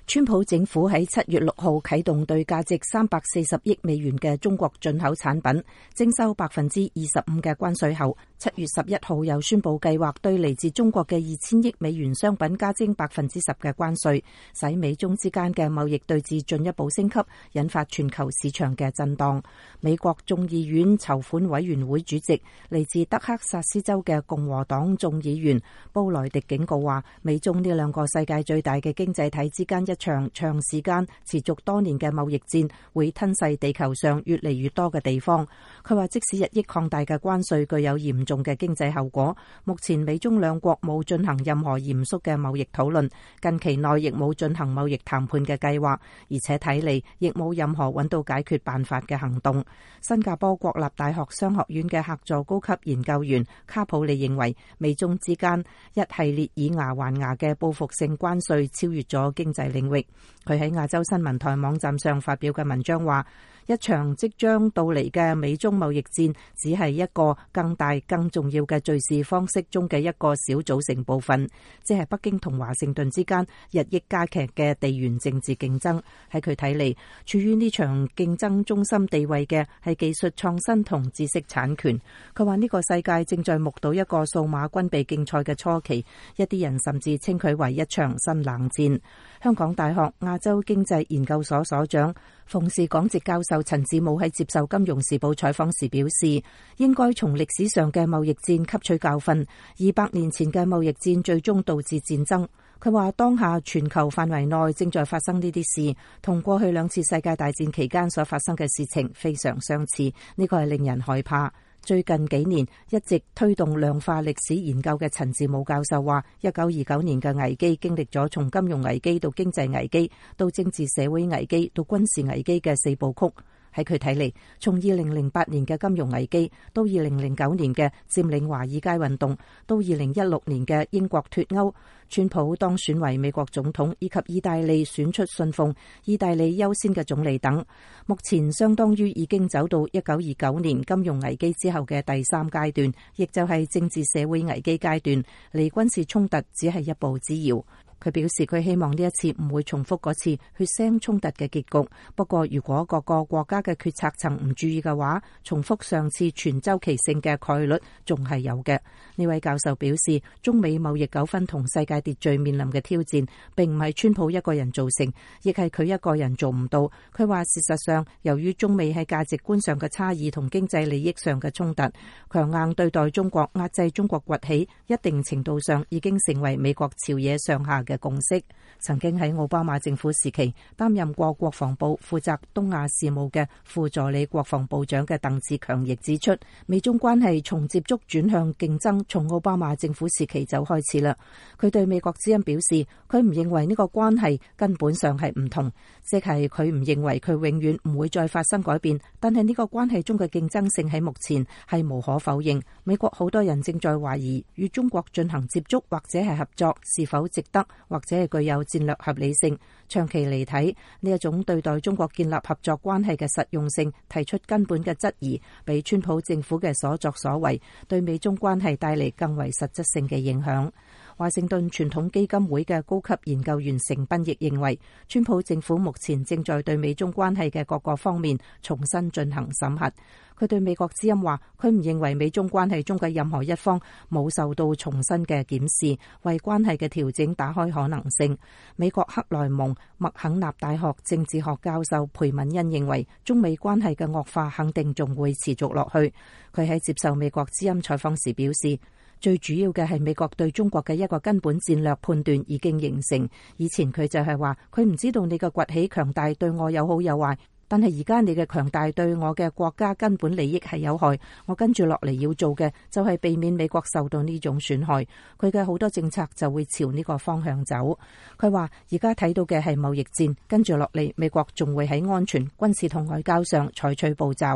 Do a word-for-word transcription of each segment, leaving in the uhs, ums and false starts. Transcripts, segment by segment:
川普政府喺七月六號啟動對價值三百四十億美元嘅中國進口產品徵收百分之二十五嘅關稅後，七月十一號又宣布計劃對嚟自中國嘅二千億美元商品加徵百分之十嘅關稅，使美中之間嘅貿易對峙進一步升級，引發全球市場嘅震盪。美國眾議院籌款委員會主席嚟自德克薩斯州嘅共和黨眾議員布萊迪警告話，美中呢兩個世界最大嘅經濟體之間一場長時間持續多年嘅貿易戰會吞噬地球上越嚟越多嘅地方。佢話即使日益擴大嘅關稅具有嚴重嘅經濟後果，目前美中兩國冇進行任何嚴肅嘅貿易討論，近期內亦冇進行貿易談判嘅計劃，而且睇嚟亦冇任何揾到解決辦法嘅行動。新加坡國立大學商學院嘅客座高級研究員卡普利認為，美中之間一系列以牙還牙嘅報復性關稅超越咗經濟領域。佢喺亞洲新聞台網站上發表嘅文章話，一場即將到嚟嘅美中貿易戰只係一個更大更重要嘅敘事方式中嘅一個小組成部分，即係北京同華盛頓之間日益加劇嘅地緣政治競爭。喺佢睇嚟，處於呢場競爭中心地位嘅係技術創新同知識產權。佢話呢個世界正在目睹一個數碼軍備競賽嘅初期，一啲人甚至稱佢為一場新冷戰。香港大學亞洲經濟研究所所長馮氏港籍教授陳志武喺接受《金融時報》採訪時表示，應該從歷史上嘅貿易戰吸取教訓，二百年前嘅貿易戰最終導致戰爭。佢話當下全球範圍內正在發生呢啲事，同過去兩次世界大戰期間所發生嘅事情非常相似，呢個係令人害怕。最近幾年一直推動量化歷史研究嘅陳志武教授話，一九二九年嘅危機經歷咗從金融危機到經濟危機到政治社會危機到軍事危機嘅四部曲。喺佢睇嚟，從二零零八年嘅金融危機到二零零九年嘅佔領華爾街運動，到二零一六年嘅英國脫歐，川普當選為美國總統，以及意大利選出信奉意大利優先嘅總理等，目前相當於已經走到一九二九年金融危機之後嘅第三階段，亦就係政治社會危機階段，離軍事衝突只係一步之遙。佢表示佢希望呢一次唔會重複嗰次血腥衝突嘅結局，不過如果各個國家嘅決策層唔注意嘅話，重複上次全周期性嘅概率仲係有嘅。呢位教授表示，中美貿易糾紛同世界秩序面臨嘅挑戰並唔係川普一個人造成，亦係佢一個人做唔到。佢話事實上，由於中美喺價值觀上嘅差異同經濟利益上嘅衝突，強硬對待中國、壓制中國崛起，一定程度上已經成為美國朝野上下嘅共識。曾經喺奧巴馬政府時期擔任過國防部負責東亞事務嘅副助理國防部長嘅鄧志強亦指出，美中關係從接觸轉向競爭，從奧巴馬政府時期就開始啦。佢對美國之音表示，佢唔認為呢個關係根本上係唔同，即係佢唔認為佢永遠唔會再發生改變，但係呢個關係中嘅競爭性喺目前係無可否認。美國好多人正在懷疑與中國進行接觸或者係合作是否值得，或者係具有戰略合理性。長期嚟睇，呢一種對待中國建立合作關係嘅實用性提出根本嘅質疑，比川普政府嘅所作所為對美中關係帶嚟更為實質性嘅影響。華盛頓傳統基金會嘅高級研究員成斌亦認為，川普政府目前正在對美中關係嘅各個方面重新進行審核。佢對美國之音話，佢唔認為美中關係中嘅任何一方冇受到重新嘅檢視，為關係嘅調整打開可能性。美國克萊蒙麥肯納大學政治學教授裴敏恩認為，中美關係嘅惡化肯定仲會持續落去。佢喺接受美國之音採訪時表示，最主要嘅係美國對中國嘅一個根本戰略判斷已經形成。以前佢就係話，佢唔知道你嘅崛起強大對我有好有壞，但係而家你嘅強大對我嘅國家根本利益係有害。我跟住落嚟要做嘅就係避免美國受到呢種損害。佢嘅好多政策就會朝呢個方向走。佢話而家睇到嘅係貿易戰，跟住落嚟美國仲會喺安全、軍事同外交上採取步驟。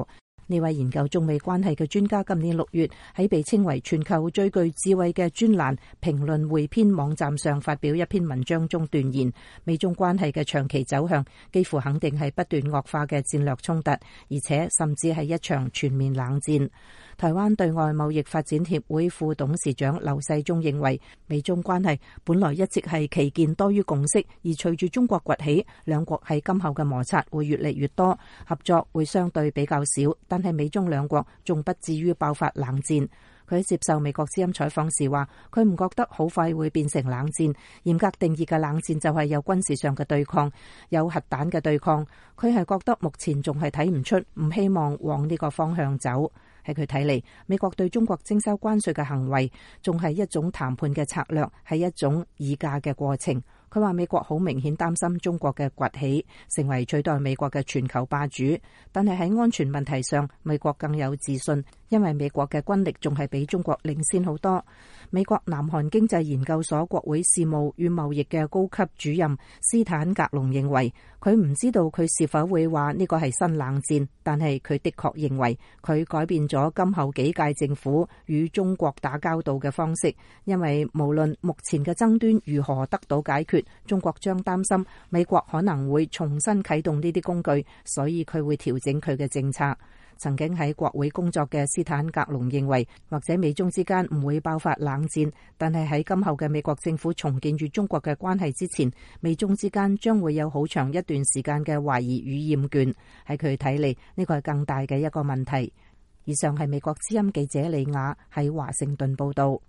呢位研究中美關係嘅專家今年六月喺被稱為全球最具智慧嘅專欄評論匯編網站上發表一篇文章中斷言，美中關係嘅長期走向幾乎肯定係不斷惡化嘅戰略衝突，而且甚至係一場全面冷戰。台灣對外貿易發展協會副董事長劉世忠認為，美中關係本來一直係歧見多於共識，而隨住中國崛起，兩國喺今後嘅摩擦會越嚟越多，合作會相對比較少，但係美中兩國仲不至於爆發冷戰。佢喺接受美國之音採訪時話，佢唔覺得好快會變成冷戰。嚴格定義嘅冷戰就係有軍事上嘅對抗，有核彈嘅對抗。佢係覺得目前仲係睇唔出，唔希望往呢個方向走。喺佢睇嚟，美國對中國徵收關稅嘅行為仲係一種談判嘅策略，係一種議價嘅過程。佢話美國好明顯擔心中國嘅崛起，成為取代美國嘅全球霸主，但係喺安全問題上，美國更有自信，因為美國嘅軍力仲係比中國領先好多。美國南韓經濟研究所國會事務與貿易嘅高級主任斯坦格隆認為，佢唔知道佢是否會話呢個係新冷戰，但係佢的確認為佢改變咗今後幾屆政府與中國打交道嘅方式，因為無論目前嘅爭端如何得到解決，中國將擔心美國可能會重新啟動呢啲工具，所以佢會調整佢嘅政策。曾經喺國會工作嘅斯坦格隆認為，或者美中之間唔會爆發冷戰，但係喺今後嘅美國政府重建與中國嘅關係之前，美中之間將會有好長一段時間嘅懷疑與厭倦。喺佢睇嚟，呢個係更大嘅一個問題。以上係美國之音記者李雅喺華盛頓報道。